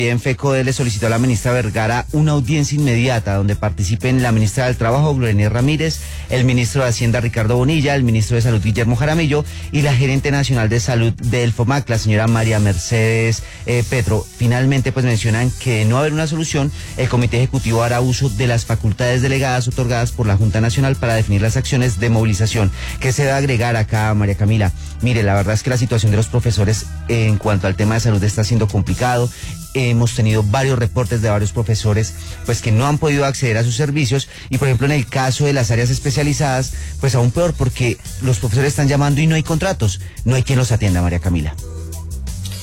En FECODE le solicitó a la ministra Vergara una audiencia inmediata donde participen la ministra del Trabajo, Gloria Ramírez, el ministro de Hacienda, Ricardo Bonilla, el ministro de Salud, Guillermo Jaramillo, y la gerente nacional de salud del FOMAC, la señora María Mercedes Petro. Finalmente, pues mencionan que de no haber una solución, el Comité Ejecutivo hará uso de las facultades delegadas otorgadas por la Junta Nacional para definir las acciones de movilización. ¿Qué se va a agregar acá, María Camila? Mire, la verdad es que la situación de los profesores en cuanto al tema de salud está siendo complicado. Hemos tenido varios reportes de varios profesores pues que no han podido acceder a sus servicios y por ejemplo en el caso de las áreas especializadas pues aún peor porque los profesores están llamando y no hay contratos, no hay quien los atienda, María Camila.